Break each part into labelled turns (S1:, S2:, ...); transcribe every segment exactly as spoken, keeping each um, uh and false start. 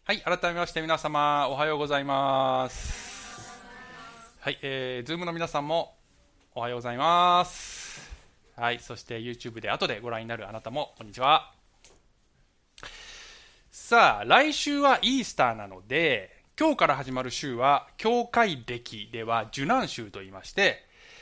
S1: はい、改めまして皆様おはようございます。はい、えー、ズームの皆さんもおはようございます。はい、そして YouTube で後でご覧になるあなたもこんにちは。さあ、来週はイースターなので、今日から始まる週は教会歴では受難週と言いまして、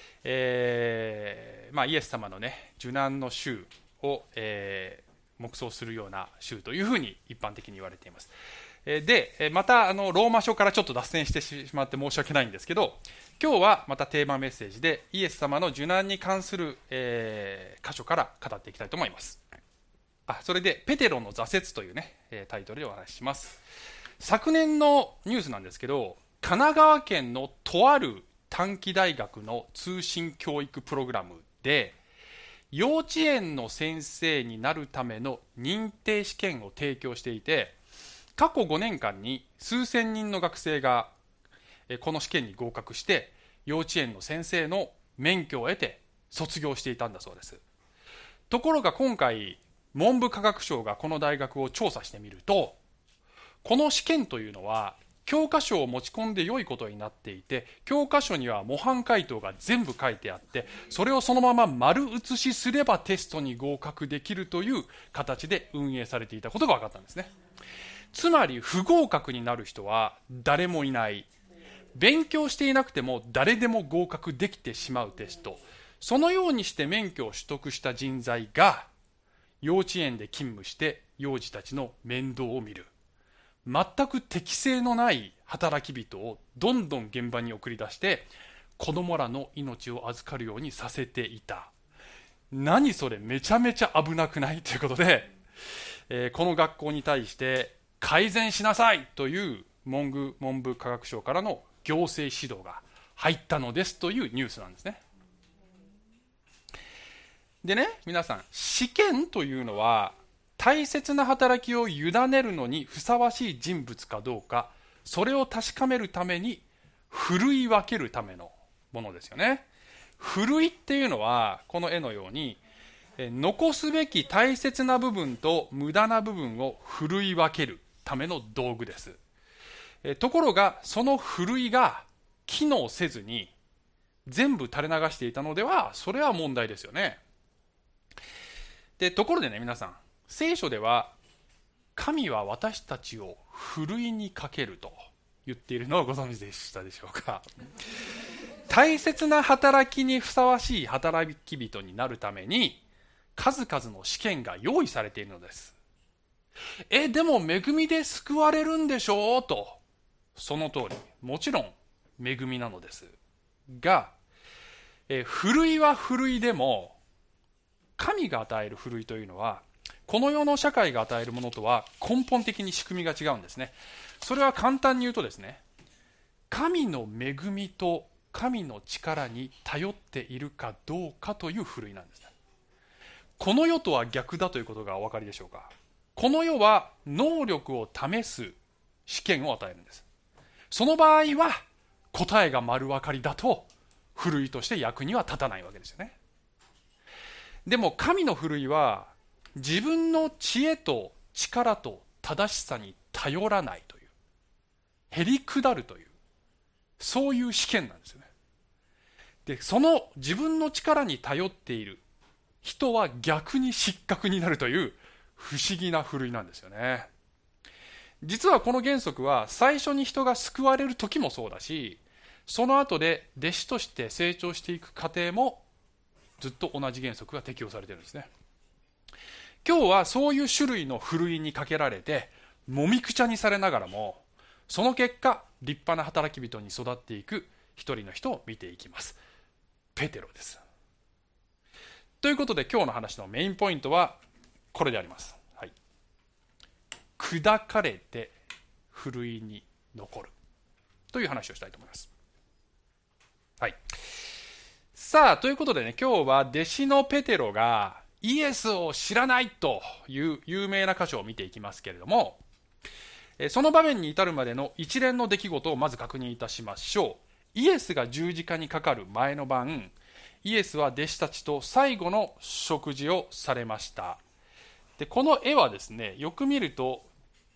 S1: えーまあ、イエス様のね受難の週を、えー、黙想するような週というふうに一般的に言われています。で、またあのローマ書からちょっと脱線してしまって申し訳ないんですけど、今日はまたテーマメッセージでイエス様の受難に関する、えー、箇所から語っていきたいと思います。あ、それでペテロの挫折というねタイトルでお話しします。昨年のニュースなんですけど、神奈川県のとある短期大学の通信教育プログラムで、幼稚園の先生になるための認定試験を提供していて、過去ごねんかんに数千人の学生がこの試験に合格して幼稚園の先生の免許を得て卒業していたんだそうです。ところが今回文部科学省がこの大学を調査してみると、この試験というのは教科書を持ち込んで良いことになっていて、教科書には模範解答が全部書いてあって、それをそのまま丸写しすればテストに合格できるという形で運営されていたことが分かったんですね。つまり不合格になる人は誰もいない。勉強していなくても誰でも合格できてしまうテスト。そのようにして免許を取得した人材が幼稚園で勤務して幼児たちの面倒を見る。全く適性のない働き人をどんどん現場に送り出して子供らの命を預かるようにさせていた。何それ、めちゃめちゃ危なくないということで、えー、この学校に対して改善しなさいという文部、文部科学省からの行政指導が入ったのですというニュースなんですね。でね、皆さん、試験というのは大切な働きを委ねるのにふさわしい人物かどうか、それを確かめるためにふるい分けるためのものですよね。ふるいっていうのはこの絵のように残すべき大切な部分と無駄な部分をふるい分けるための道具です。えところがそのふるいが機能せずに全部垂れ流していたのでは、それは問題ですよね。でところでね、皆さん、聖書では神は私たちをふるいにかけると言っているのをご存知でしたでしょうか。大切な働きにふさわしい働き人になるために数々の試験が用意されているのです。え、でも恵みで救われるんでしょうと、その通り、もちろん恵みなのですが、え、ふるいはふるいでも神が与えるふるいというのはこの世の社会が与えるものとは根本的に仕組みが違うんですね。それは簡単に言うとですね、神の恵みと神の力に頼っているかどうかというふるいなんですね。この世とは逆だということがお分かりでしょうか。この世は能力を試す試験を与えるんです。その場合は答えが丸分かりだとふるいとして役には立たないわけですよね。でも神のふるいは自分の知恵と力と正しさに頼らないという、へりくだるという、そういう試験なんですよね。で、その自分の力に頼っている人は逆に失格になるという不思議なふるいなんですよね。実はこの原則は最初に人が救われる時もそうだし、その後で弟子として成長していく過程もずっと同じ原則が適用されているんですね。今日はそういう種類のふるいにかけられてもみくちゃにされながらも、その結果立派な働き人に育っていく一人の人を見ていきます。ペテロです。ということで今日の話のメインポイントはこれであります、はい、砕かれてふるいに残るという話をしたいと思います。はい、さあということでね、今日は弟子のペテロがイエスを知らないという有名な箇所を見ていきますけれども、その場面に至るまでの一連の出来事をまず確認いたしましょう。イエスが十字架にかかる前の晩、イエスは弟子たちと最後の食事をされました。でこの絵はですね、よく見ると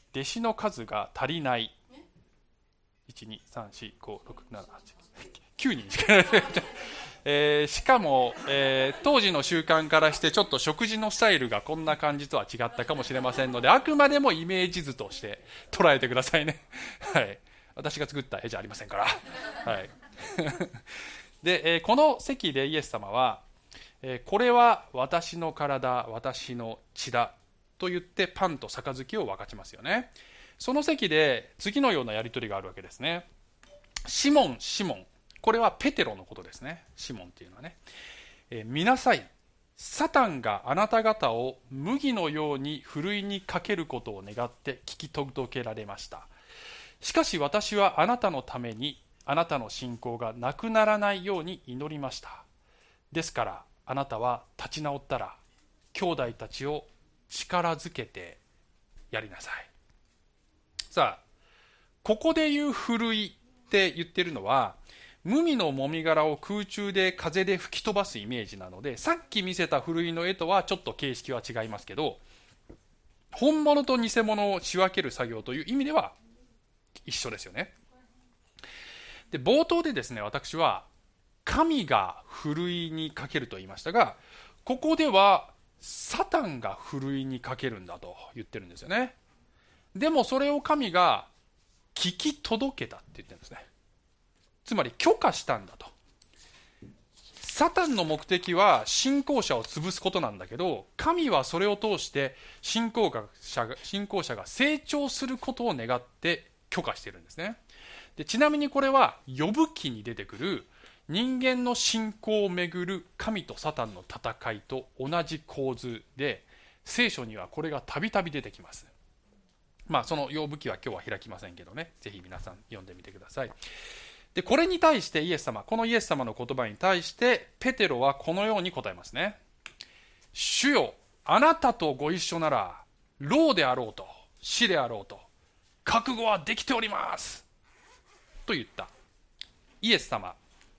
S1: 弟子の数が足りない。いち、に、さん、よん、ご、ろく、なな、はち、きゅうにんしかいない、えー、しかも、えー、当時の習慣からしてちょっと食事のスタイルがこんな感じとは違ったかもしれませんので、あくまでもイメージ図として捉えてくださいね。はい、私が作った絵じゃありませんから。はい、で、えー、この席でイエス様は、えー、これは私の体、私の血だと言ってパンと杯を分かちますよね。その席で次のようなやり取りがあるわけですね。シモン、シモン、これはペテロのことですね。シモンっていうのはね、えー、見なさい、サタンがあなた方を麦のようにふるいにかけることを願って聞き届けられました。しかし私はあなたのためにあなたの信仰がなくならないように祈りました。ですからあなたは立ち直ったら兄弟たちを力づけてやりなさい。さあ、ここで言うふるいって言ってるのは、無味のもみ殻を空中で風で吹き飛ばすイメージなので、さっき見せたふるいの絵とはちょっと形式は違いますけど、本物と偽物を仕分ける作業という意味では一緒ですよね。で、冒頭でですね、私は神がふるいにかけると言いましたが、ここではサタンがふるいにかけるんだと言ってるんですよね。でもそれを神が聞き届けたって言ってるんですね。つまり許可したんだと。サタンの目的は信仰者を潰すことなんだけど、神はそれを通して信仰者が、信仰者が成長することを願って許可しているんですね。で、ちなみにこれは呼ぶ記に出てくる人間の信仰をめぐる神とサタンの戦いと同じ構図で、聖書にはこれがたびたび出てきます。まあその呼ぶ記は今日は開きませんけどね、ぜひ皆さん読んでみてください。で、これに対してイエス様、このイエス様の言葉に対してペテロはこのように答えますね。主よ、あなたとご一緒なら老であろうと死であろうと覚悟はできておりますと言った。イエス様、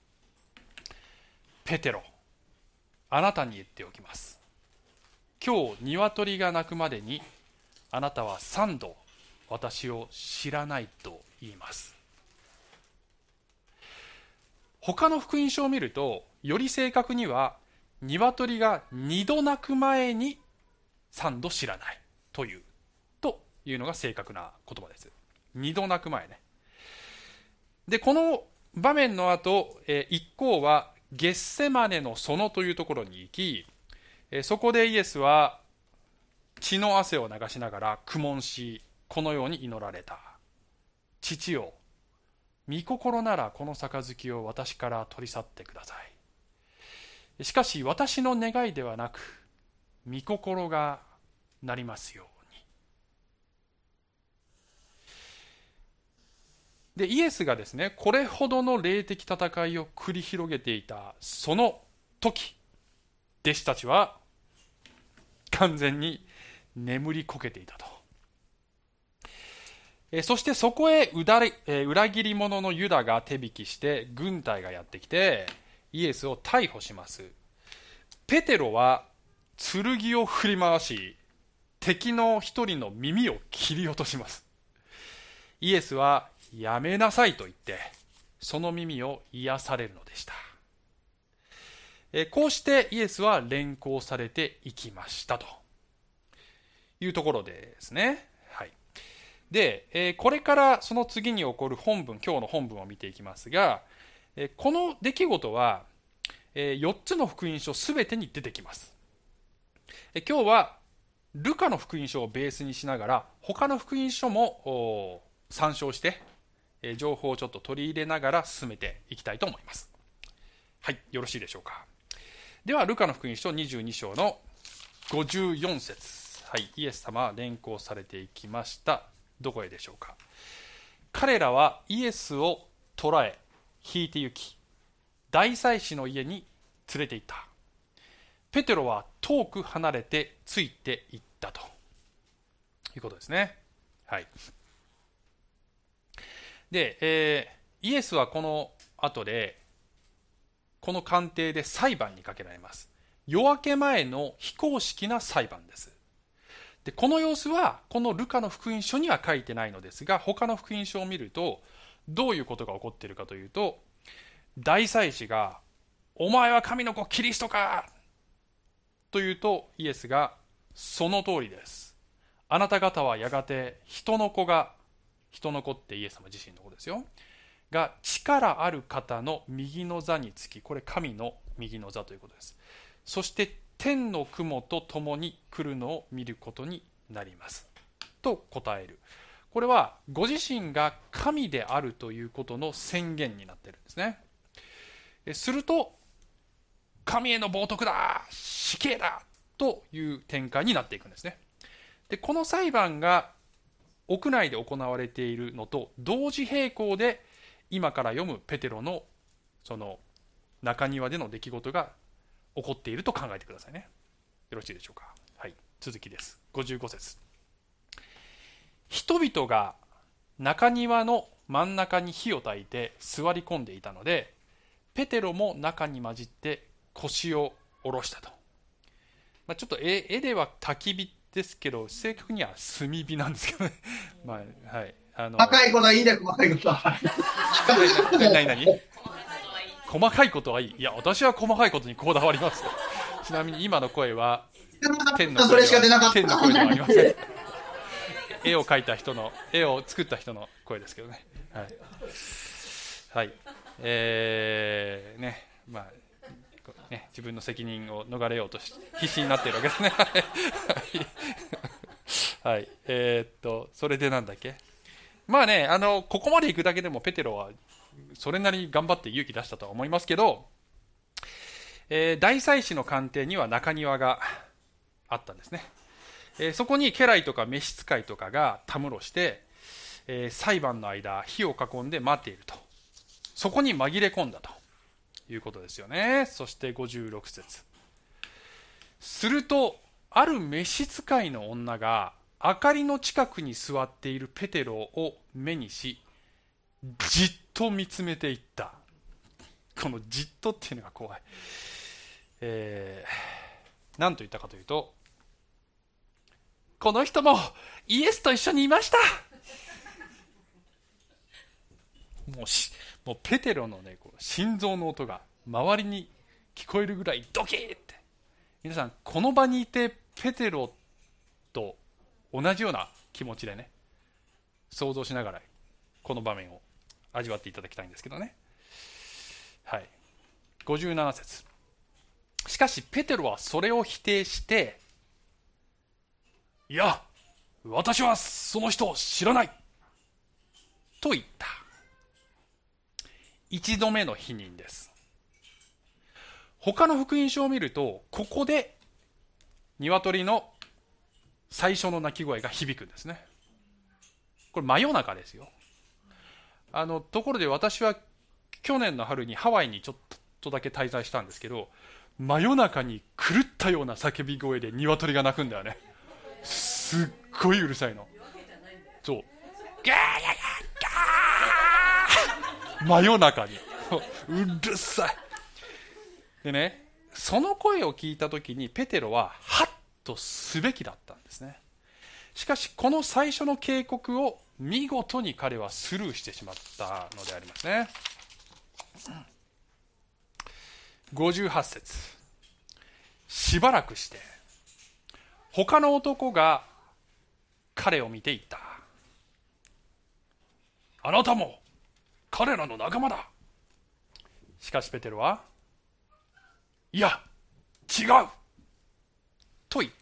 S1: ペテロ、あなたに言っておきます。今日鶏が鳴くまでにあなたは三度私を知らないと言います。他の福音書を見ると、より正確には鶏が二度鳴く前に三度知らないというというのが正確な言葉です。二度鳴く前ね。で、この場面の後、えー、一行はゲッセマネの園というところに行き、えー、そこでイエスは血の汗を流しながら苦悶し、このように祈られた。父よ、御心ならこの杯を私から取り去ってください。しかし私の願いではなく、御心がなりますように。で、イエスがですね、これほどの霊的戦いを繰り広げていたその時、弟子たちは完全に眠りこけていたと。そしてそこへ裏切り者のユダが手引きして軍隊がやってきてイエスを逮捕します。ペテロは剣を振り回し敵の一人の耳を切り落とします。イエスはやめなさいと言ってその耳を癒されるのでした。こうしてイエスは連行されていきましたというところですね。で、えー、これからその次に起こる本文、今日の本文を見ていきますが、えー、この出来事は、えー、よっつの福音書すべてに出てきます。えー、今日はルカの福音書をベースにしながら他の福音書も参照して、えー、情報をちょっと取り入れながら進めていきたいと思います。はい、よろしいでしょうか。ではルカの福音書にじゅうに章のごじゅうよん節、はい、イエス様は連行されていきました。どこへでしょうか。彼らはイエスを捕らえ引いて行き、大祭司の家に連れて行った。ペテロは遠く離れてついて行ったということですね。はい。で、えー、イエスはこの後でこの官邸で裁判にかけられます。夜明け前の非公式な裁判です。 でこの様子はこのルカの福音書には書いてないのですが、他の福音書を見るとどういうことが起こっているかというと、大祭司がお前は神の子キリストかというと、イエスがその通りです、あなた方はやがて人の子が、人の子ってイエス様自身の子ですよ、が力ある方の右の座につき、これ神の右の座ということです。そして天の雲と共に来るのを見ることになりますと答える。これはご自身が神であるということの宣言になっているんですね。すると神への冒涜だ、死刑だという展開になっていくんですね。でこの裁判が屋内で行われているのと同時並行で、今から読むペテロのその中庭での出来事が起こっていると考えてくださいね。よろしいでしょうか。はい、続きです。ごじゅうご節。人々が中庭の真ん中に火を焚いて座り込んでいたので、ペテロも中に混じって腰を下ろしたと。まあ、ちょっと 絵, 絵では焚き火ですけど、正確には炭火なんですけどね。まあはい、あの
S2: 細かいことはいいね、細かいことは。
S1: 何何細かいことはいい。いや、私は細かいことにこだわります。ちなみに今の声は天の声では天の声ではありません。絵を描いた人の、絵を作った人の声ですけどね。はい。はい。えー、ね、まあ、ね、自分の責任を逃れようとし必死になっているわけですね。はい。えー、っと、それでなんだっけ。まあね、あの、ここまで行くだけでもペテロはそれなりに頑張って勇気出したとは思いますけど、えー、大祭司の官邸には中庭があったんですね。えー、そこに家来とか召使いとかがたむろして、えー、裁判の間火を囲んで待っていると。そこに紛れ込んだということですよね。そしてごじゅうろく節。するとある召使いの女が明かりの近くに座っているペテロを目にし、じっと見つめていった。このじっとっていうのが怖い。えー、何と言ったかというと、この人もイエスと一緒にいました。もうしもうペテロのね、こう心臓の音が周りに聞こえるぐらいドキッって。皆さんこの場にいてペテロと同じような気持ちでね、想像しながらこの場面を味わっていただきたいんですけどね。はい。ごじゅうなな節。しかしペテロはそれを否定して、いや、私はその人を知らないと言った。一度目の否認です。他の福音書を見ると、ここで鶏の最初の鳴き声が響くんですね。これ真夜中ですよ。あのところで私は去年の春にハワイにちょっとだけ滞在したんですけど、真夜中に狂ったような叫び声で鶏が鳴くんだよね。すっごいうるさいの。そう。ガーガーガー真夜中にうるさい。でね、その声を聞いたときにペテロはハッとすべきだったんですね。しかしこの最初の警告を見事に彼はスルーしてしまったのでありますね。ごじゅうはち節。しばらくして他の男が彼を見て言った。あなたも彼らの仲間だ。しかしペテロは、いや違うと言った。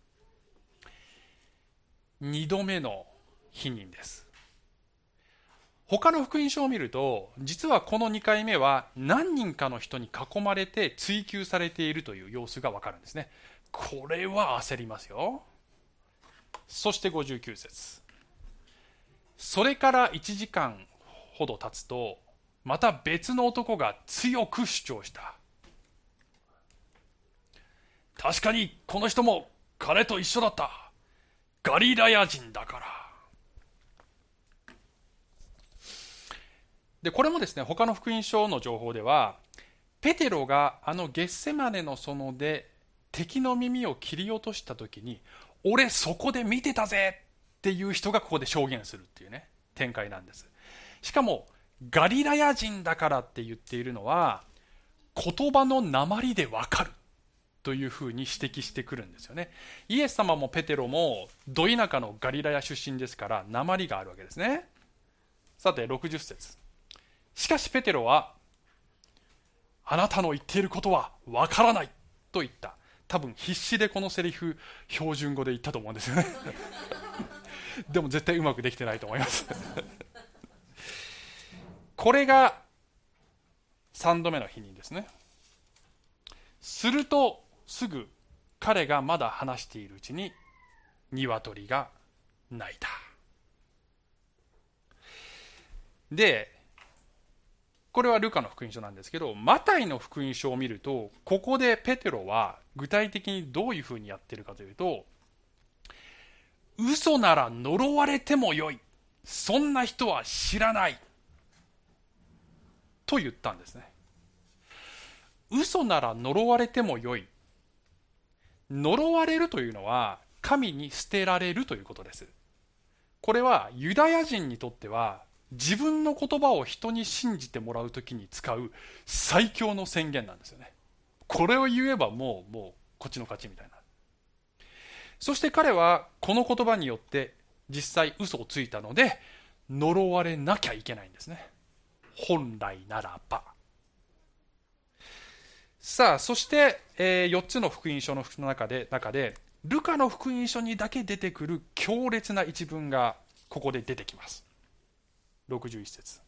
S1: 二度目の否認です。他の福音書を見ると、実はこのにかいめは何人かの人に囲まれて追及されているという様子がわかるんですね。これは焦りますよ。そしてごじゅうきゅう節。それからいちじかんほど経つと、また別の男が強く主張した。確かにこの人も彼と一緒だった。ガリラヤ人だから。で、これもですね、他の福音書の情報では、ペテロがあのゲッセマネの園で敵の耳を切り落としたときに、 俺そこで見てたぜっていう人がここで証言するっていうね、展開なんです。しかもガリラヤ人だからって言っているのは、言葉の訛でわかるというふうに指摘してくるんですよね。イエス様もペテロもど田舎のガリラヤ出身ですから、訛があるわけですね。さてろくじゅっ節、しかしペテロは、あなたの言っていることはわからないと言った。多分必死でこのセリフ標準語で言ったと思うんですよねでも絶対うまくできてないと思いますこれがさんどめの否認ですね。するとすぐ彼がまだ話しているうちに鶏が鳴いた。でこれはルカの福音書なんですけど、マタイの福音書を見ると、ここでペテロは具体的にどういうふうにやっているかというと、嘘なら呪われてもよい、そんな人は知らないと言ったんですね。嘘なら呪われてもよい。呪われるというのは神に捨てられるということです。これはユダヤ人にとっては自分の言葉を人に信じてもらうときに使う最強の宣言なんですよね。これを言えばもうもうこっちの勝ちみたいな。そして彼はこの言葉によって実際嘘をついたので呪われなきゃいけないんですね。本来ならば。さあそして、えー、よっつの福音書の中で中でルカの福音書にだけ出てくる強烈な一文がここで出てきます。ろくじゅういち節、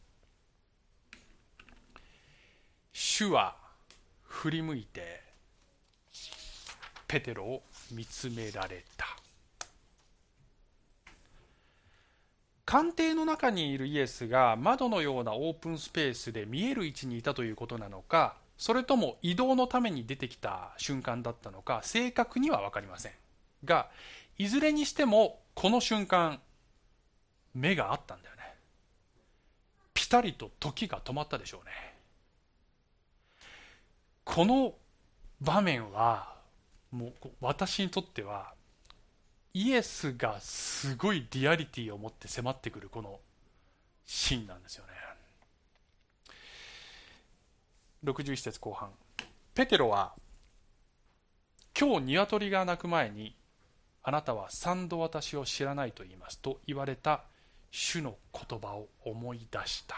S1: 主は振り向いてペテロを見つめられた。官邸の中にいるイエスが窓のようなオープンスペースで見える位置にいたということなのか、それとも移動のために出てきた瞬間だったのか正確には分かりませんが、いずれにしてもこの瞬間目があったんだよね。ピタリと時が止まったでしょうね。この場面はもう私にとってはイエスがすごいリアリティを持って迫ってくるこのシーンなんですよね。ろくじゅういち節後半、ペテロは今日鶏が鳴く前にあなたは三度私を知らないと言いますと言われた主の言葉を思い出した。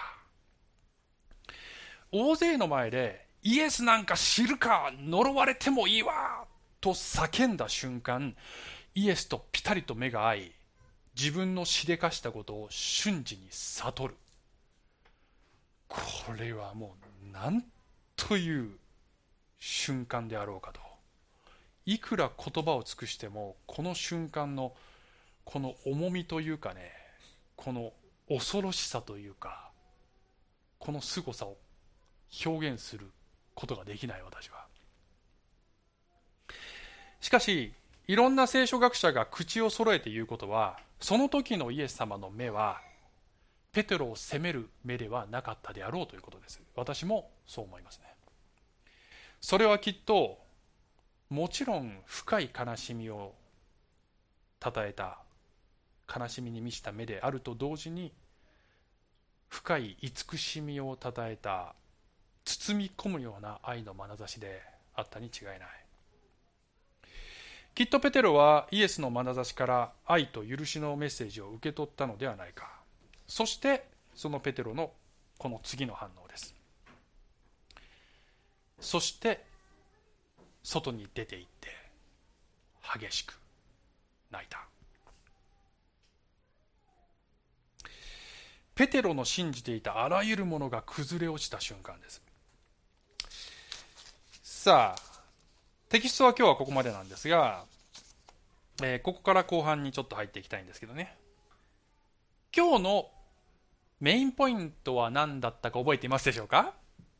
S1: 大勢の前でイエスなんか知るか、呪われてもいいわと叫んだ瞬間、イエスとピタリと目が合い、自分のしでかしたことを瞬時に悟る。これはもう何という瞬間であろうかと。いくら言葉を尽くしてもこの瞬間のこの重みというかね、この恐ろしさというか、この凄さを表現することができない私は。しかしいろんな聖書学者が口を揃えて言うことは、その時のイエス様の目はペテロを責める目ではなかったであろうということです。私もそう思いますね。それはきっともちろん深い悲しみをたたえた、悲しみに満ちた目であると同時に、深い慈しみをたたえた包み込むような愛の眼差しであったに違いない。きっとペテロはイエスの眼差しから愛と許しのメッセージを受け取ったのではないか。そしてそのペテロのこの次の反応です。そして外に出て行って激しく泣いた。ペテロの信じていたあらゆるものが崩れ落ちた瞬間です。さあテキストは今日はここまでなんですが、えー、ここから後半にちょっと入っていきたいんですけどね。今日のメインポイントは何だったか覚えていますでしょうか？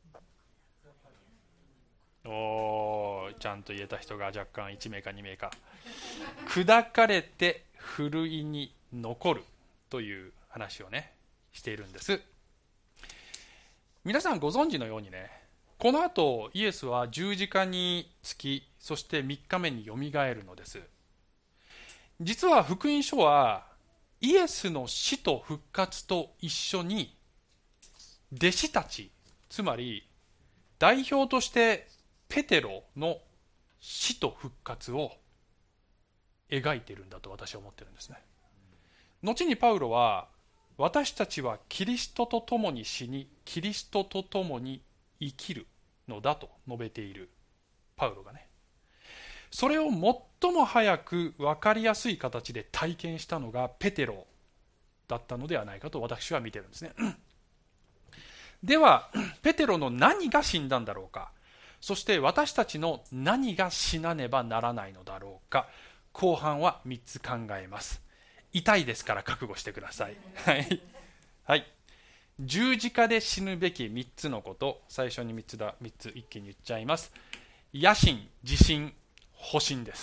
S1: おー、ちゃんと言えた人が若干いち名かに名か。砕かれてふるいに残るという話をねしているんです。皆さんご存知のようにね、この後イエスは十字架につき、そしてみっかめによみがえるのです。 実は福音書はイエスの死と復活と一緒に弟子たち、つまり代表としてペテロの死と復活を描いているんだと私は思ってるんですね。後にパウロは、私たちはキリストと共に死に、キリストと共に生きるのだと述べているパウロがね、それを最も早く分かりやすい形で体験したのがペテロだったのではないかと私は見てるんですね。ではペテロの何が死んだんだろうか、そして私たちの何が死なねばならないのだろうか、後半はみっつ考えます。痛いですから覚悟してください。はい、はい、十字架で死ぬべきみっつのこと、最初にみっつだ、みっつ一気に言っちゃいます。野心、自信、保身です。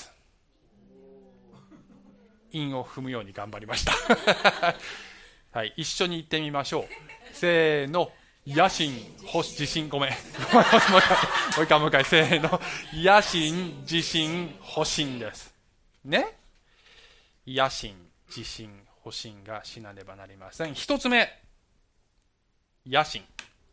S1: 韻を踏むように頑張りました。はい、一緒に言ってみましょう。せーの、野心、保身、自信、ごめん。もう一回もう一回、せーの。野心、自信、保身です。ね。野心、自信、保身が死なねばなりません。一つ目、野心。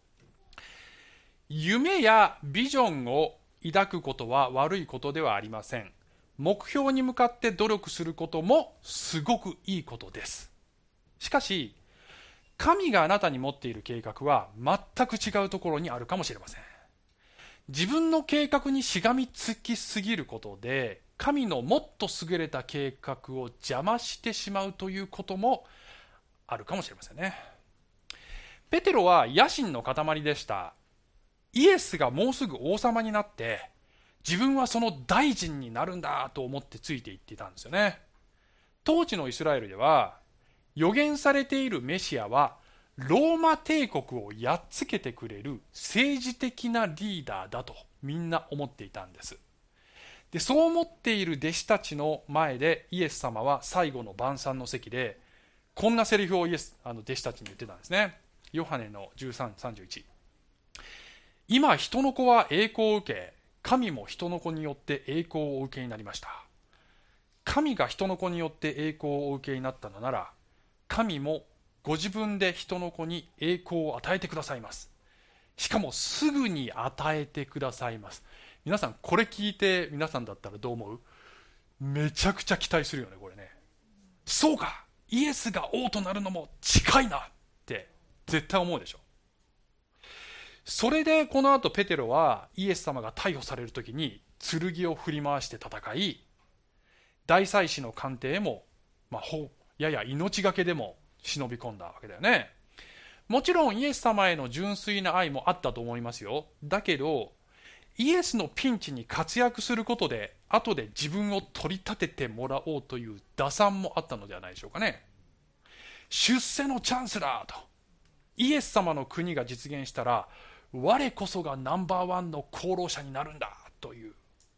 S1: 夢やビジョンを抱くことは悪いことではありません。目標に向かって努力することもすごくいいことです。しかし、神があなたに持っている計画は全く違うところにあるかもしれません。自分の計画にしがみつきすぎることで、神のもっと優れた計画を邪魔してしまうということもあるかもしれませんね。ペテロは野心の塊でした。イエスがもうすぐ王様になって、自分はその大臣になるんだと思ってついていっていたんですよね。当時のイスラエルでは、予言されているメシアは、ローマ帝国をやっつけてくれる政治的なリーダーだとみんな思っていたんです。で、そう思っている弟子たちの前でイエス様は最後の晩餐の席でこんなセリフをイエスあの弟子たちに言ってたんですね。ヨハネのじゅうさん、さんじゅういち。今人の子は栄光を受け、神も人の子によって栄光をお受けになりました。神が人の子によって栄光をお受けになったのなら、神もご自分で人の子に栄光を与えてくださいます。しかもすぐに与えてくださいます。皆さんこれ聞いて皆さんだったらどう思う？めちゃくちゃ期待するよね、これね。そうか、イエスが王となるのも近いなって絶対思うでしょ。それでこの後ペテロはイエス様が逮捕されるときに剣を振り回して戦い、大祭司の官邸も、まあ、ほやや命がけでも忍び込んだわけだよね。もちろんイエス様への純粋な愛もあったと思いますよ。だけどイエスのピンチに活躍することで後で自分を取り立ててもらおうという打算もあったのではないでしょうかね。出世のチャンスだと、イエス様の国が実現したら我こそがナンバーワンの功労者になるんだという。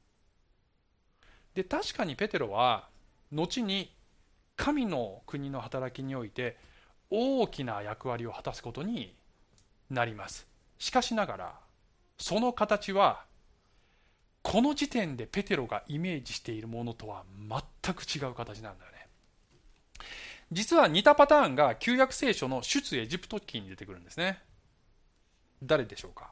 S1: で、確かにペテロは後に神の国の働きにおいて大きな役割を果たすことになります。しかしながらその形はこの時点でペテロがイメージしているものとは全く違う形なんだよね。実は似たパターンが旧約聖書の出エジプト記に出てくるんですね。誰でしょうか？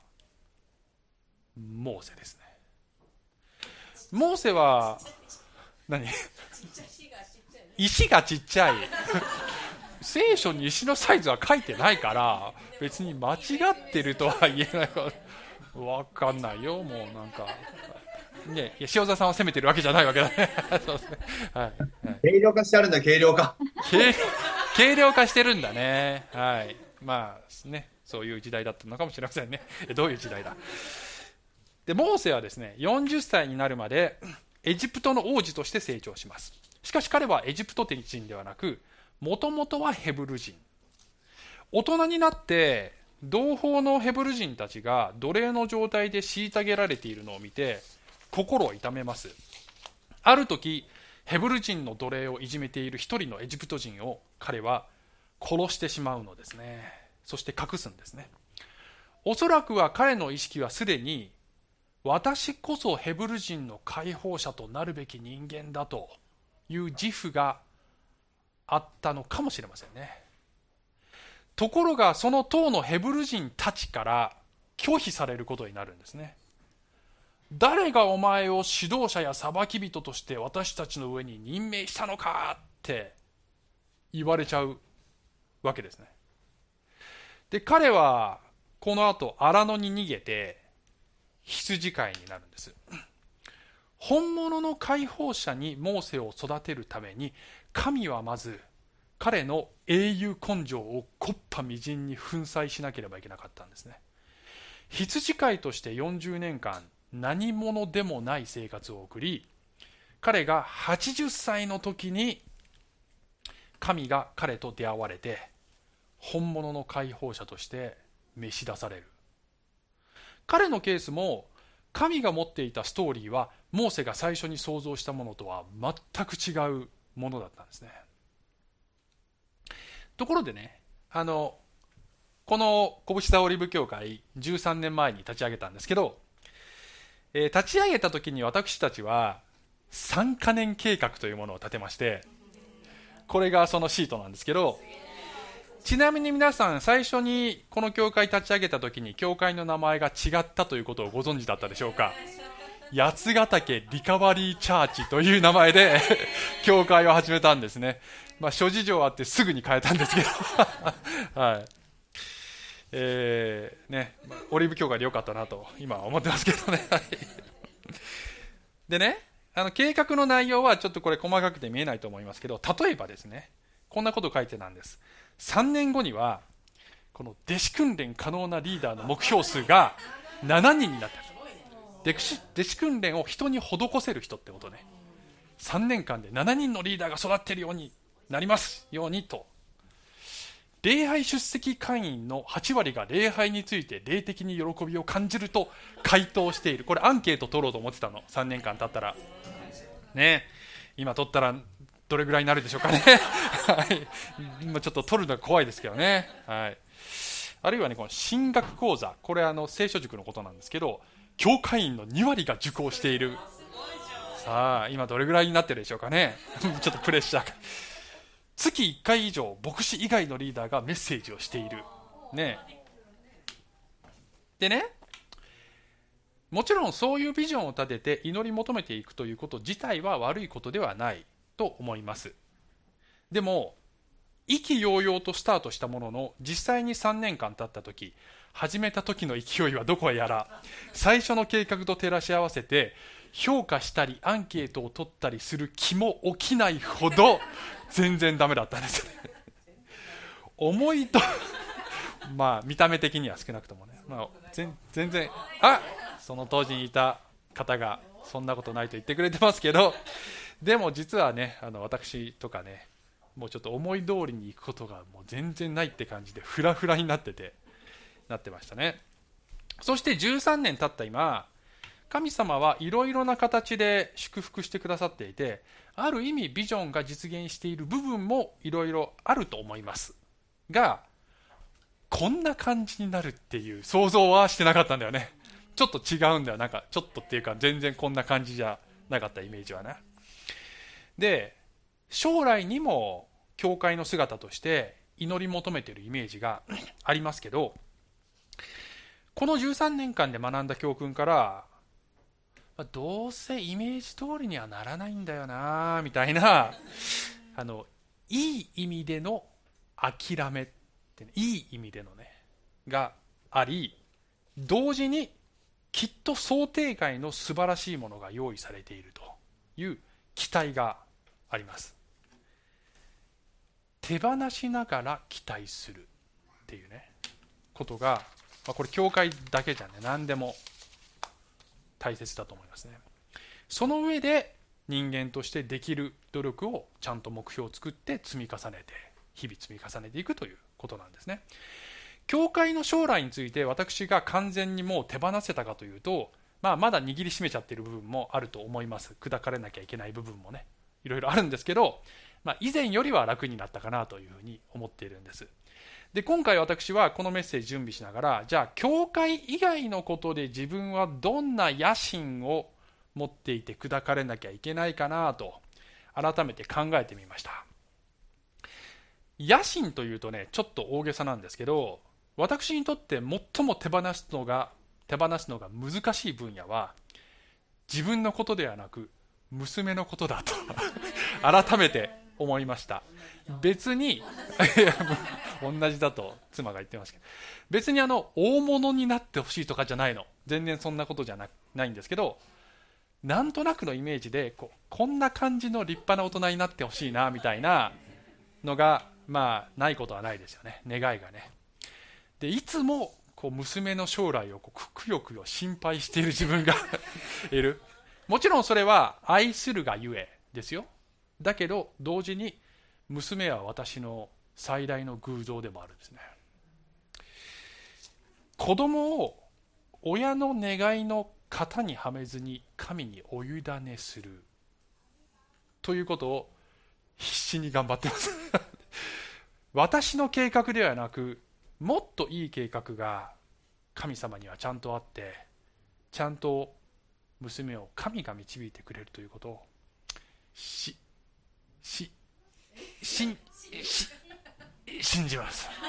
S1: モーセですね。モーセは何？石がちっちゃい。聖書に石のサイズは書いてないから別に間違ってるとは言えないから分かんないよ。もうなんかね、塩沢さんを責めてるわけじゃないわけだね。そうですね、はいはい、
S2: 軽量化してあるんだ。軽量化
S1: 軽軽量化してるんだね。はい、まあね、そういう時代だったのかもしれませんね。どういう時代だ。でモーセはですね、よんじゅっさいになるまでエジプトの王子として成長します。しかし彼はエジプト人ではなく、もともとはヘブル人。大人になって同胞のヘブル人たちが奴隷の状態で虐げられているのを見て心を痛めます。ある時ヘブル人の奴隷をいじめている一人のエジプト人を彼は殺してしまうのですね。そして隠すんですね。おそらくは彼の意識はすでに私こそヘブル人の解放者となるべき人間だという自負があったのかもしれませんね。ところがその当のヘブル人たちから拒否されることになるんですね。誰がお前を指導者や裁き人として私たちの上に任命したのかって言われちゃうわけですね。で、彼はこの後荒野に逃げて羊飼いになるんです。本物の解放者にモーセを育てるために、神はまず彼の英雄根性を木っ端みじんに粉砕しなければいけなかったんですね。羊飼いとしてよんじゅうねんかん何者でもない生活を送り、彼がはちじゅっさいの時に神が彼と出会われて本物の解放者として召し出される。彼のケースも神が持っていたストーリーはモーセが最初に想像したものとは全く違うものだったんですね。ところでね、あのこの拳沢オリーブ協会じゅうさんねんまえに立ち上げたんですけど、えー、立ち上げた時に私たちはさんかねん計画というものを立てまして、これがそのシートなんですけど、ちなみに皆さん最初にこの教会立ち上げた時に教会の名前が違ったということをご存知だったでしょうか。八ヶ岳リカバリーチャーチという名前で教会を始めたんですね。まあ諸事情あってすぐに変えたんですけどはい、えーね、オリーブ教会でよかったなと今は思ってますけどねでね、あの計画の内容はちょっとこれ細かくて見えないと思いますけど、例えばですね、こんなこと書いてなんです。さんねんごにはこの弟子訓練可能なリーダーの目標数がしちにんになっている。弟子訓練を人に施せる人ってことね。さんねんかんでしちにんのリーダーが育っているようになりますようにと。礼拝出席会員のはちわりが礼拝について霊的に喜びを感じると回答している。これアンケート取ろうと思ってたの。さんねんかん経ったらね、今取ったらどれぐらいになるでしょうかねはい、今ちょっと取るのが怖いですけどね、はい、あるいはね、この神学講座、これあの聖書塾のことなんですけど、教会員のにわりが受講している。さあ今どれぐらいになってるでしょうかねちょっとプレッシャーが。月いっかい以上牧師以外のリーダーがメッセージをしているね。でね、もちろんそういうビジョンを立てて祈り求めていくということ自体は悪いことではないと思います。でも意気揚々とスタートしたものの、実際にさんねんかん経った時、始めた時の勢いはどこへやら最初の計画と照らし合わせて評価したりアンケートを取ったりする気も起きないほど全然ダメだったんです思いとまあ見た目的には少なくともね、まあ、全, 全然あその当時にいた方がそんなことないと言ってくれてますけど、でも実はね、あの私とかね、もうちょっと思い通りに行くことがもう全然ないって感じでフラフラになっててなってましたね。そしてじゅうさんねん経った今、神様はいろいろな形で祝福してくださっていて、ある意味ビジョンが実現している部分もいろいろあると思いますが、こんな感じになるっていう想像はしてなかったんだよね。ちょっと違うんだよ。なんかちょっとっていうか全然こんな感じじゃなかったイメージはね。で、将来にも教会の姿として祈り求めているイメージがありますけど、このじゅうさんねんかんで学んだ教訓から、どうせイメージ通りにはならないんだよなみたいな、あのいい意味での諦めって、ね、いい意味でのねがあり、同時にきっと想定外の素晴らしいものが用意されているという期待があります。手放しながら期待するっていうねことが、まあ、これ教会だけじゃね、何でも大切だと思いますね。その上で人間としてできる努力をちゃんと目標を作って積み重ねて、日々積み重ねていくということなんですね。教会の将来について私が完全にもう手放せたかというと、まあ、まだ握りしめちゃっている部分もあると思います。砕かれなきゃいけない部分もね、いろいろあるんですけど、まあ、以前よりは楽になったかなというふうに思っているんです。で、今回私はこのメッセージ準備しながら、じゃあ教会以外のことで自分はどんな野心を持っていて砕かれなきゃいけないかなと改めて考えてみました。野心というとね、ちょっと大げさなんですけど、私にとって最も手放すのが手放すのが難しい分野は、自分のことではなく娘のことだと改めて思いました。別に同じだと妻が言ってますけど、別にあの大物になってほしいとかじゃないの、全然そんなことじゃ な, ないんですけど、なんとなくのイメージで こ, こんな感じの立派な大人になってほしいなみたいなのが、まあないことはないですよね、願いがね。でいつもこう娘の将来をこうくよくよ心配している自分がいる。もちろんそれは愛するがゆえですよ。だけど同時に娘は私の最大の偶像でもあるんですね。子供を親の願いの型にはめずに神にお委ねするということを必死に頑張ってます私の計画ではなく、もっといい計画が神様にはちゃんとあって、ちゃんと娘を神が導いてくれるということをしししし信じます、はい、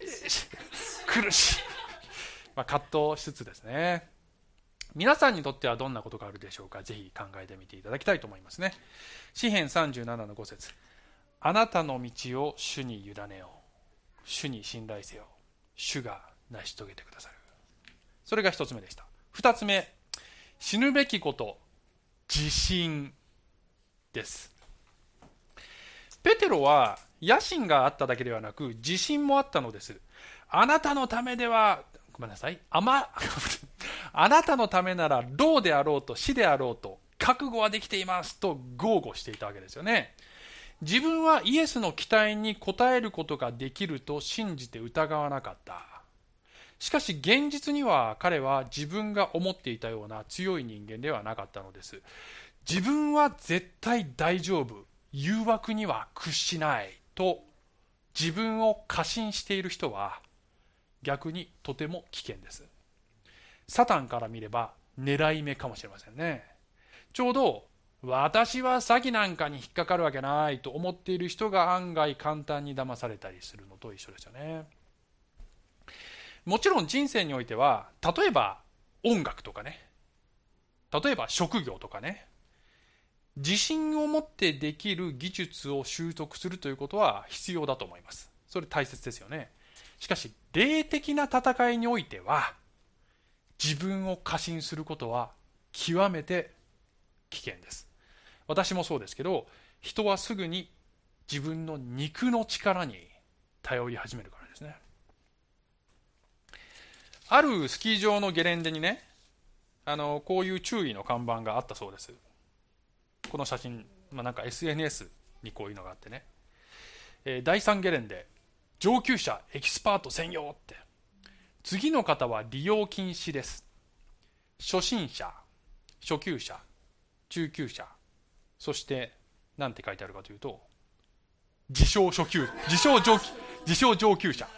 S1: 苦しい、まあ、葛藤しつつですね。皆さんにとってはどんなことがあるでしょうか。ぜひ考えてみていただきたいと思いますね。詩編さんじゅうななのご節、あなたの道を主に委ねよう、主に信頼せよ、主が成し遂げてくださる。それが一つ目でした。二つ目、死ぬべきこと、自信です。ペテロは野心があっただけではなく自信もあったのです。あなたのためではごめんなさいあまあなたのためなら老であろうと死であろうと覚悟はできていますと豪語していたわけですよね。自分はイエスの期待に応えることができると信じて疑わなかった。しかし現実には彼は自分が思っていたような強い人間ではなかったのです。自分は絶対大丈夫、誘惑には屈しないと自分を過信している人は逆にとても危険です。サタンから見れば狙い目かもしれませんね。ちょうど私は詐欺なんかに引っかかるわけないと思っている人が案外簡単に騙されたりするのと一緒ですよね。もちろん人生においては、例えば音楽とかね、例えば職業とかね、自信を持ってできる技術を習得するということは必要だと思います。それ大切ですよね。しかし霊的な戦いにおいては自分を過信することは極めて危険です。私もそうですけど、人はすぐに自分の肉の力に頼り始めるからですね。あるスキー場のゲレンデにね、あのこういう注意の看板があったそうです。この写真、まあ、なんか エスエヌエス にこういうのがあってね、えー、だいさんゲレンデ上級者エキスパート専用って、次の方は利用禁止です。初心者、初級者、中級者、そして何て書いてあるかというと、自称初級、自称上級、自称上級者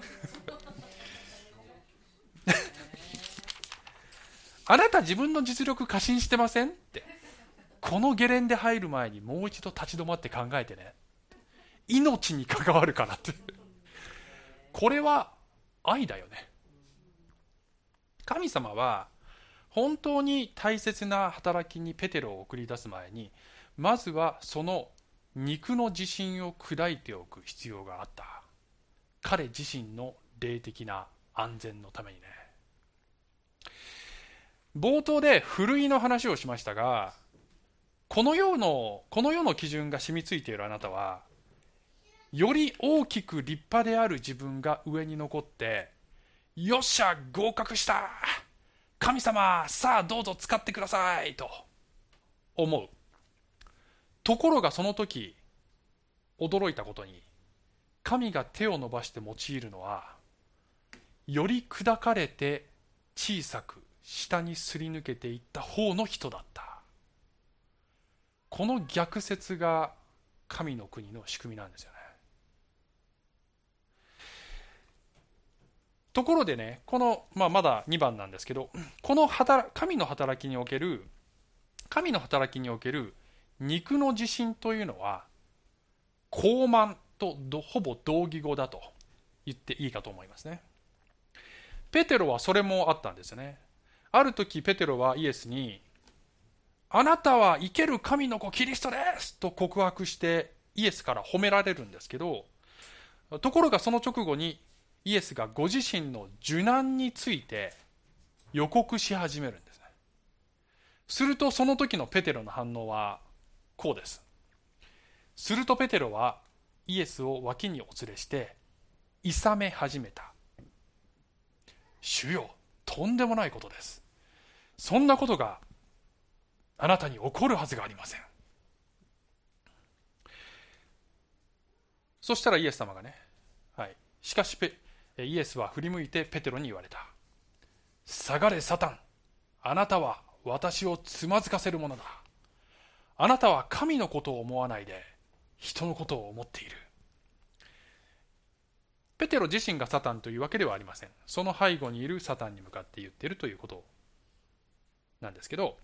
S1: あなた自分の実力過信してませんって、このゲレンデ入る前にもう一度立ち止まって考えてね、命に関わるからってこれは愛だよね。神様は本当に大切な働きにペテロを送り出す前に、まずはその肉の自信を砕いておく必要があった。彼自身の霊的な安全のためにね。冒頭でふるいの話をしましたが、この世のこの世の基準が染みついているあなたは、より大きく立派である自分が上に残って、よっしゃ合格した、神様さあどうぞ使ってくださいと思う。ところがその時驚いたことに、神が手を伸ばして用いるのは、より砕かれて小さく下にすり抜けていった方の人だった。この逆説が神の国の仕組みなんですよね。ところでね、この、まあ、まだにばんなんですけど、この働神の働きにおける神の働きにおける肉の自信というのは傲慢とほぼ同義語だと言っていいかと思いますね。ペテロはそれもあったんですね。ある時ペテロはイエスに、あなたは生ける神の子キリストですと告白してイエスから褒められるんですけど、ところがその直後にイエスがご自身の受難について予告し始めるんですね。するとその時のペテロの反応はこうです。するとペテロはイエスを脇にお連れしていさめ始めた。主よ、とんでもないことです。そんなことがあなたに起こるはずがありません。そしたらイエス様がね、はい、しかしペイエスは振り向いてペテロに言われた。下がれサタン、あなたは私をつまずかせるものだ。あなたは神のことを思わないで人のことを思っている。ペテロ自身がサタンというわけではありません。その背後にいるサタンに向かって言っているということなんですけど、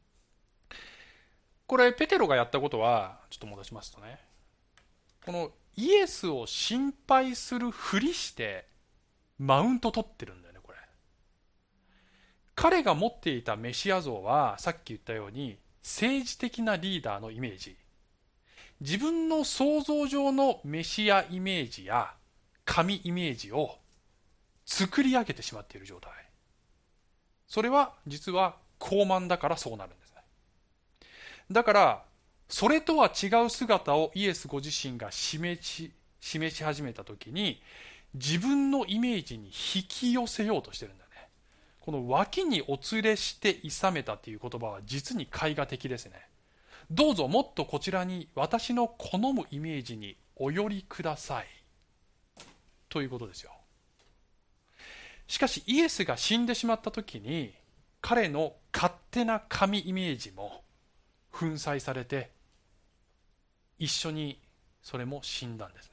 S1: これペテロがやったことは、ちょっと戻しますとね、このイエスを心配するふりしてマウント取ってるんだよね、これ。彼が持っていたメシア像は、さっき言ったように政治的なリーダーのイメージ、自分の想像上のメシアイメージや神イメージを作り上げてしまっている状態。それは実は傲慢だからそうなるんですね。だからそれとは違う姿をイエスご自身が示し、示し始めたときに、自分のイメージに引き寄せようとしてるんだね。この脇にお連れしていさめたという言葉は実に絵画的ですね。どうぞもっとこちらに私の好むイメージにお寄りくださいということですよ。しかしイエスが死んでしまった時に、彼の勝手な神イメージも粉砕されて一緒にそれも死んだんですね。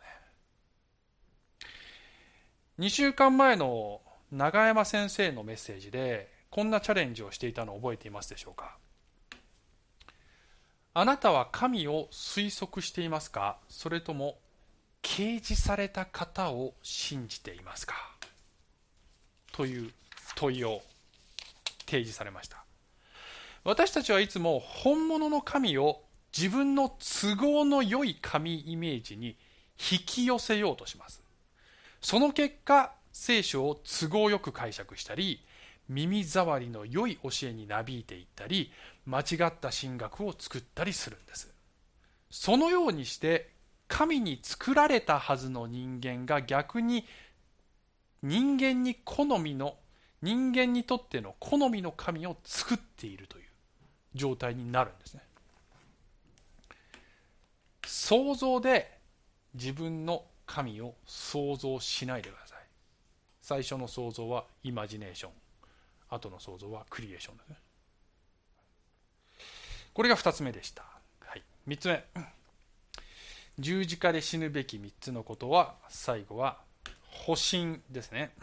S1: にしゅうかんまえの永山先生のメッセージでこんなチャレンジをしていたのを覚えていますでしょうか。あなたは神を推測していますか、それとも掲示された方を信じていますかという問いを提示されました。私たちはいつも本物の神を自分の都合の良い神イメージに引き寄せようとします。その結果、聖書を都合よく解釈したり、耳障りの良い教えになびいていったり、間違った神学を作ったりするんです。そのようにして神に作られたはずの人間が逆に人間に好みの人間にとっての好みの神を作っているという状態になるんですね。想像で自分の神を想像しないでください。最初の想像はイマジネーション、後の想像はクリエーションですね。これがふたつめでした。はい、みっつめ、十字架で死ぬべきみっつのことは、最後は保身ですね。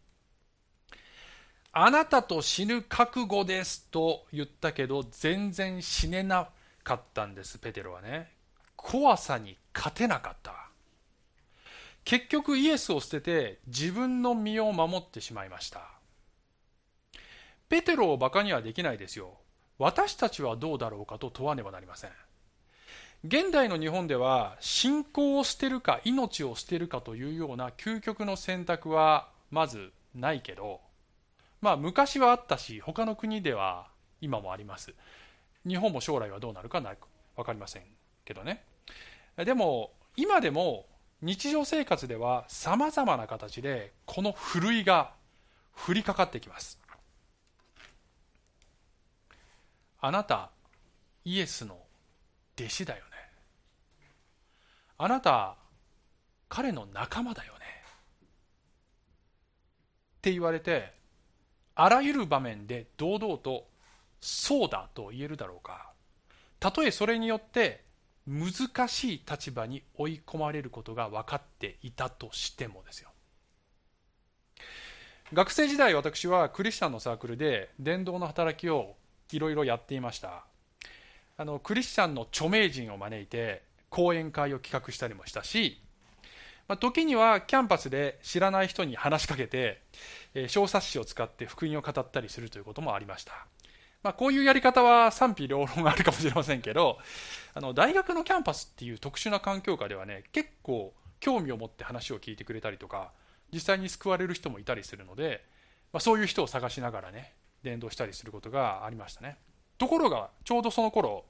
S1: あなたと死ぬ覚悟ですと言ったけど全然死ねなかったんです。ペテロはね、怖さに勝てなかった。結局イエスを捨てて自分の身を守ってしまいました。ペテロをバカにはできないですよ。私たちはどうだろうかと問わねばなりません。現代の日本では信仰を捨てるか命を捨てるかというような究極の選択はまずないけど、まあ昔はあったし他の国では今もあります。日本も将来はどうなるか分かりませんけどね。でも今でも日常生活ではさまざまな形でこのふるいが降りかかってきます。あなたイエスの弟子だよね。あなた彼の仲間だよねって言われて、あらゆる場面で堂々とそうだと言えるだろうか。たとえそれによって難しい立場に追い込まれることが分かっていたとしてもですよ。学生時代、私はクリスチャンのサークルで伝道の働きをいろいろやっていました。 あのクリスチャンの著名人を招いて講演会を企画したりもしたし、まあ、時にはキャンパスで知らない人に話しかけて、えー小冊子を使って福音を語ったりするということもありました。まあ、こういうやり方は賛否両論あるかもしれませんけど、あの大学のキャンパスっていう特殊な環境下ではね、結構興味を持って話を聞いてくれたりとか、実際に救われる人もいたりするので、まあ、そういう人を探しながらね、伝道したりすることがありましたね。ところがちょうどその頃、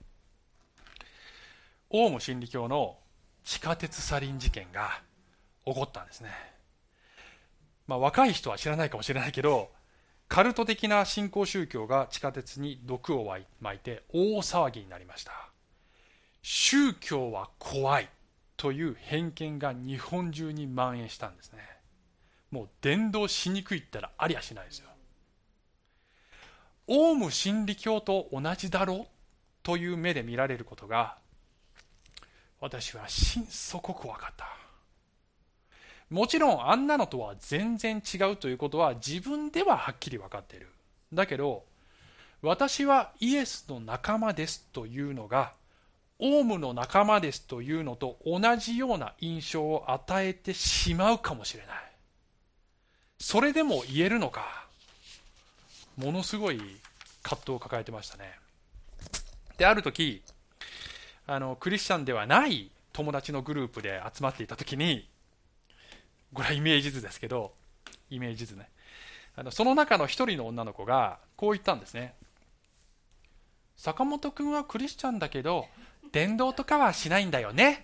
S1: オウム真理教の地下鉄サリン事件が起こったんですね。まあ、若い人は知らないかもしれないけど、カルト的な新興宗教が地下鉄に毒をまいて大騒ぎになりました。宗教は怖いという偏見が日本中に蔓延したんですね。もう伝道しにくいって言ったらありゃしないですよ。オウム真理教と同じだろうという目で見られることが、私は心底怖かった。もちろんあんなのとは全然違うということは自分でははっきり分かっている。だけど、私はイエスの仲間ですというのが、オウムの仲間ですというのと同じような印象を与えてしまうかもしれない。それでも言えるのか。ものすごい葛藤を抱えてましたね。で、ある時、あのクリスチャンではない友達のグループで集まっていた時に、これはイメージ図ですけど、イメージ図ね。あのその中の一人の女の子がこう言ったんですね。坂本くんはクリスチャンだけど、伝道とかはしないんだよね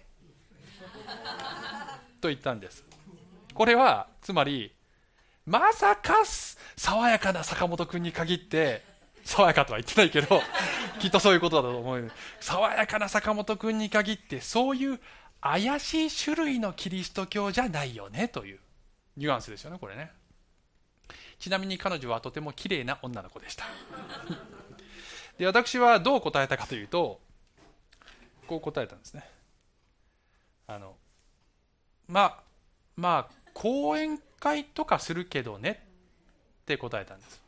S1: と言ったんです。これはつまり、まさか爽やかな坂本くんに限って、爽やかとは言ってないけどきっとそういうことだと思う。爽やかな坂本くんに限ってそういう怪しい種類のキリスト教じゃないよねというニュアンスですよね、これね。ちなみに彼女はとても綺麗な女の子でしたで、私はどう答えたかというと、こう答えたんですね。あのまあまあ講演会とかするけどねって答えたんです。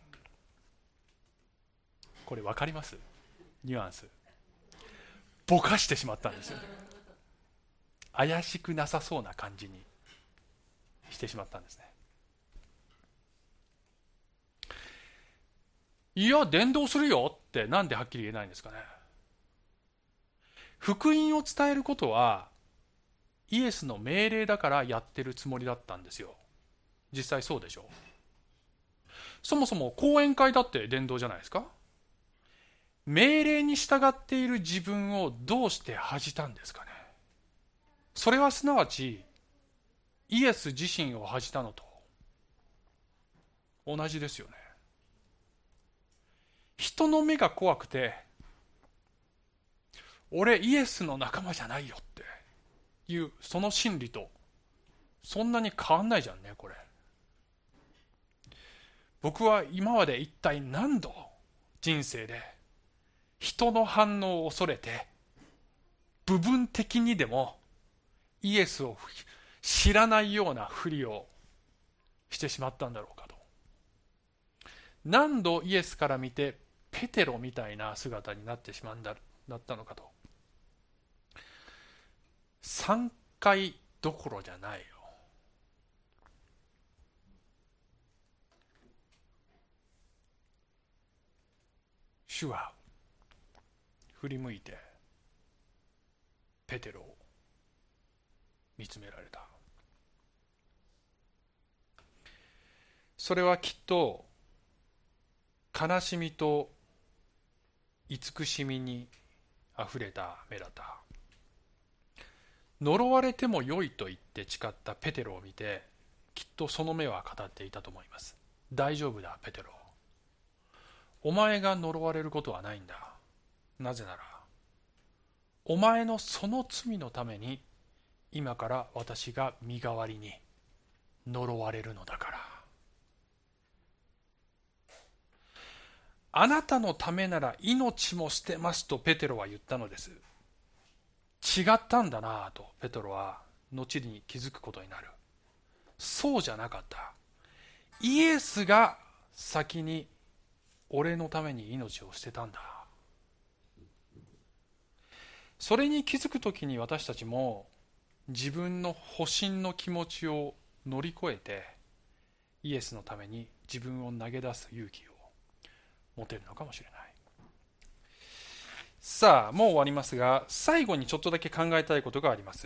S1: これ分かります？ニュアンスぼかしてしまったんですよ。怪しくなさそうな感じにしてしまったんですね。いや伝道するよってなんではっきり言えないんですかね。福音を伝えることはイエスの命令だからやってるつもりだったんですよ。実際そうでしょう。そもそも講演会だって伝道じゃないですか。命令に従っている自分をどうして恥じたんですかね。それはすなわちイエス自身を恥じたのと同じですよね。人の目が怖くて、俺イエスの仲間じゃないよっていうその心理とそんなに変わんないじゃんね、これ。僕は今まで一体何度人生で人の反応を恐れて部分的にでもイエスを知らないようなふりをしてしまったんだろうかと。何度イエスから見てペテロみたいな姿になってしまうんだったのかと。さんかいどころじゃないよ。主は振り向いてペテロを見つめられた。それはきっと悲しみと慈しみにあふれた目だった。呪われてもよいと言って誓ったペテロを見て、きっとその目は語っていたと思います。大丈夫だペテロ、お前が呪われることはないんだ。なぜならお前のその罪のために今から私が身代わりに呪われるのだから。あなたのためなら命も捨てますとペテロは言ったのです。違ったんだなぁとペテロは後に気づくことになる。そうじゃなかった。イエスが先に俺のために命を捨てたんだ。 それに気づくときに私たちも自分の保身の気持ちを乗り越えてイエスのために自分を投げ出す勇気を持てるのかもしれない。さあ、もう終わりますが、最後にちょっとだけ考えたいことがあります。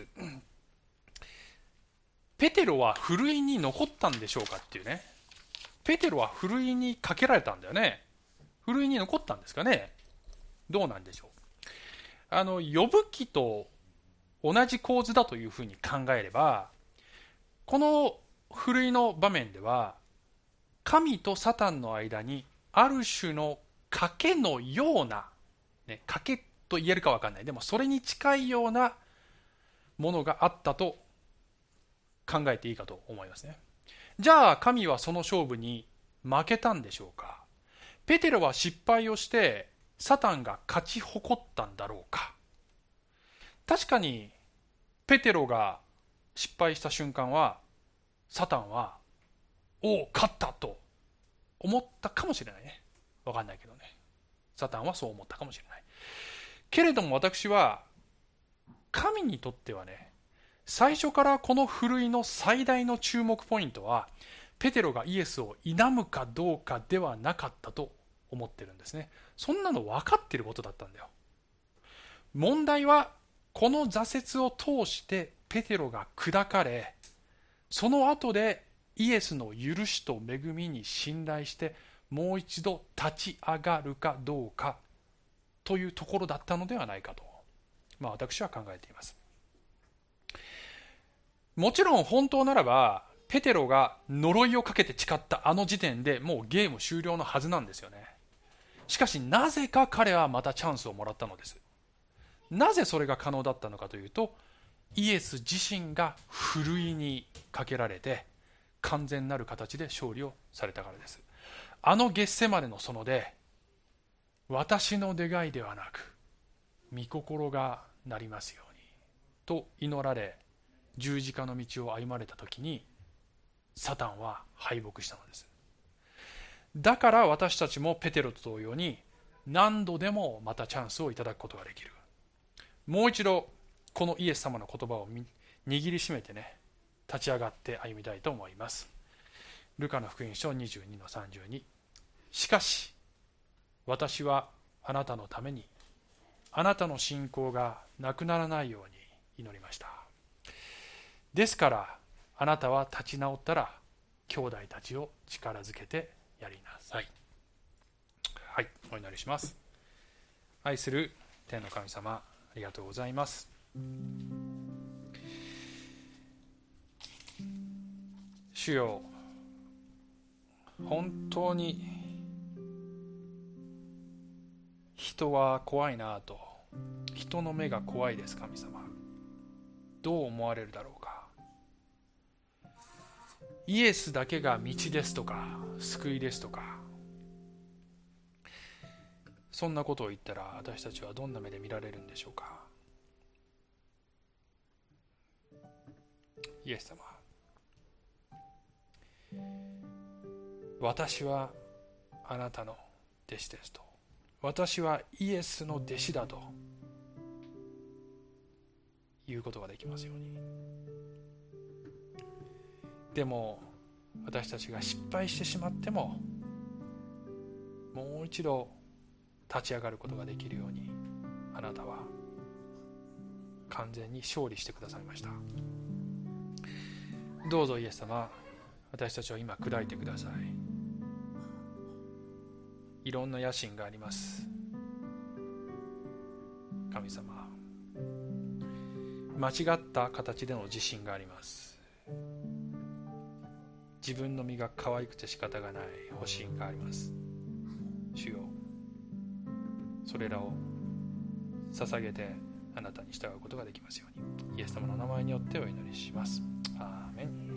S1: ペテロはふるいに残ったんでしょうかっていうね。ペテロはふるいにかけられたんだよね。ふるいに残ったんですかね。どうなんでしょう。あの呼ぶ記と同じ構図だというふうに考えれば、このふるいの場面では神とサタンの間にある種の賭けのような、ね、賭けと言えるか分かんない、でもそれに近いようなものがあったと考えていいかと思いますね。じゃあ神はその勝負に負けたんでしょうか。ペテロは失敗をしてサタンが勝ち誇ったんだろうか。確かにペテロが失敗した瞬間はサタンはおお勝ったと思ったかもしれないね。分かんないけどね。サタンはそう思ったかもしれない。けれども私は神にとってはね、最初からこのふるいの最大の注目ポイントはペテロがイエスを否むかどうかではなかったと思ってるんですね。そんなの分かってることだったんだよ。問題はこの挫折を通してペテロが砕かれ、その後でイエスの許しと恵みに信頼してもう一度立ち上がるかどうかというところだったのではないかと、まあ、私は考えています。もちろん本当ならばペテロが呪いをかけて誓ったあの時点でもうゲーム終了のはずなんですよね。しかしなぜか彼はまたチャンスをもらったのです。なぜそれが可能だったのかというと、イエス自身がふるいにかけられて完全なる形で勝利をされたからです。あのゲッセマネの園で、私の願いではなく御心がなりますようにと祈られ、十字架の道を歩まれた時にサタンは敗北したのです。だから私たちもペテロと同様に何度でもまたチャンスをいただくことができる。もう一度このイエス様の言葉を握りしめてね、立ち上がって歩みたいと思います。ルカの福音書にじゅうにのさんじゅうに、しかし私はあなたのためにあなたの信仰がなくならないように祈りました。ですからあなたは立ち直ったら兄弟たちを力づけてやりなさい。はい、お祈りします。愛する天の神様、ありがとうございます。主よ、本当に人は怖いなと、人の目が怖いです。神様、どう思われるだろうか。イエスだけが道ですとか救いですとか、そんなことを言ったら私たちはどんな目で見られるんでしょうか。イエス様、私はあなたの弟子ですと、私はイエスの弟子だと言うことができますように。でも私たちが失敗してしまっても、もう一度立ち上がることができるように、あなたは完全に勝利してくださいました。どうぞイエス様、私たちを今砕いてください。いろんな野心があります。神様、間違った形での自信があります。自分の身が可愛くて仕方がない保身があります。主よ、それらを捧げてあなたに従うことができますように、イエス様の名前によってお祈りします。アーメン。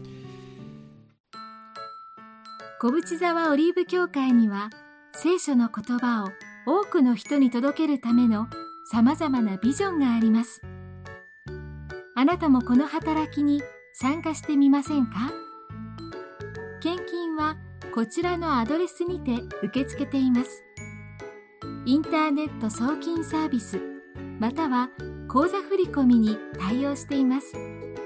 S3: 小淵沢オリーブ教会には、聖書の言葉を多くの人に届けるためのさまざまなビジョンがあります。あなたもこの働きに参加してみませんか？献金はこちらのアドレスにて受け付けています。インターネット送金サービスまたは口座振込に対応しています。